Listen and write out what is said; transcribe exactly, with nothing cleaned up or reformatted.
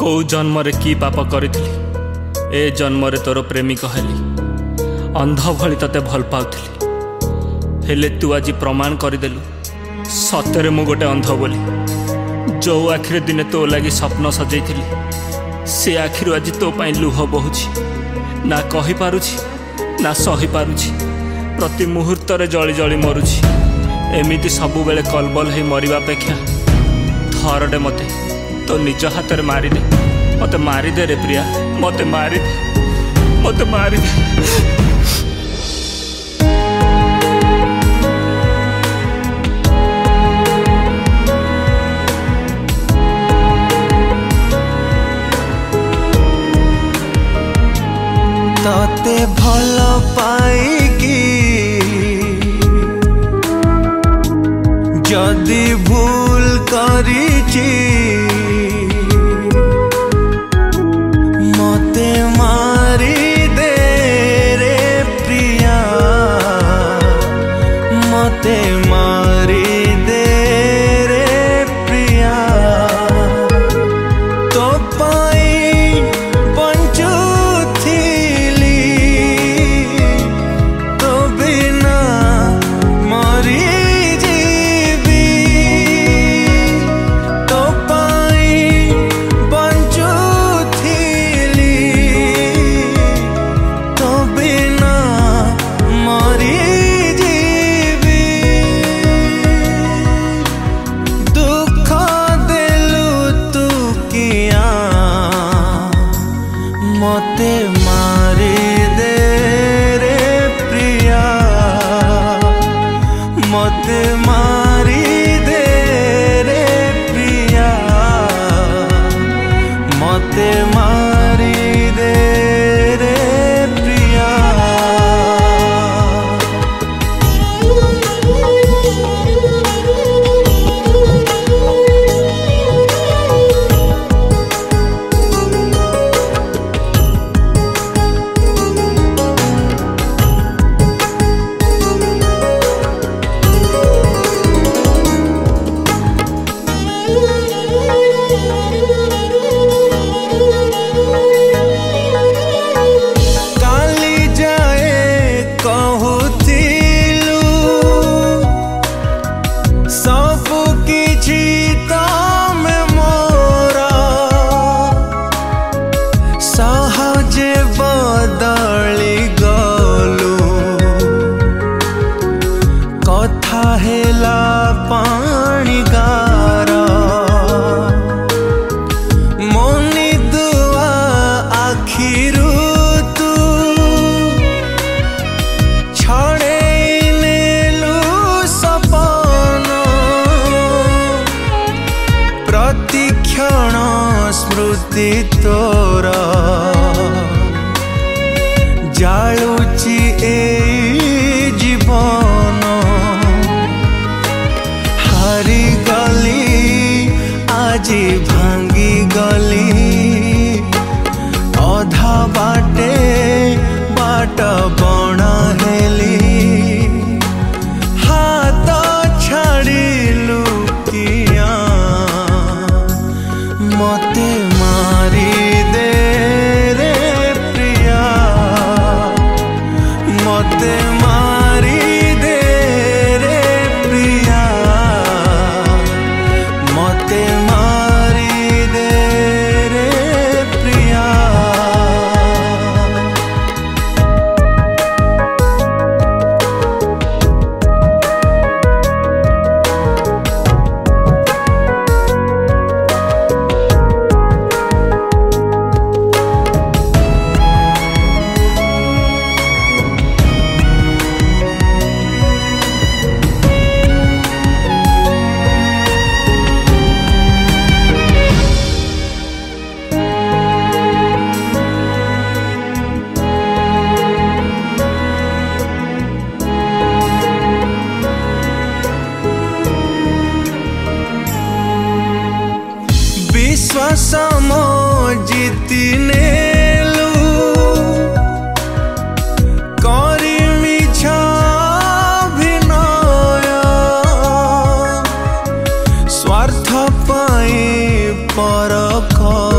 कौ जन्म रे की पाप करी ए जन्म रे तोर प्रेमिक हेली अंध भली तते भल पाउथली हेले तू आज प्रमाण करदेलु सतरे मु गोटे अंध बोली जो आखिर दिने तो लगी स्वप्न सजैली से आखिर आज तो पाई लुह बहुची ना कही पारुछि ना सही पारुछि प्रति मुहूर्त रे जली जली मरुछि एमिति सबु बेले कलबल हे मरिबा अपेक्षा थरडे मते तो निज हाथ में मारिदे मत मारिदे रे प्रिया मत मारिदे मत मारिदे। तते भल पाइकी जदि भूल करिची मते मारी दे रे प्रिया मते मारी दे रे प्रिया तो पाई बंचू मते मारी दे रे प्रिया मते मारी दे रे प्रिया मते मारी दे रे प्रिया। सहजे बदली गलु कथा हेला पानी गार मनी दुआ आखिरु तू छड़े नेलु सपन प्रतिक्षण स्मृति तोर जालुची ए जीवन हारी गली आज भांगी गली अधा बाटे बाट बणा हेली हाथ छाड़िलु किया मते मारी दे रे प्रिया मते मारी दे रे प्रिया मते मारी दे रे प्रिया। विश्वास मो जीति नेलु करी मिछ अभिनय स्वार्थ पाई परख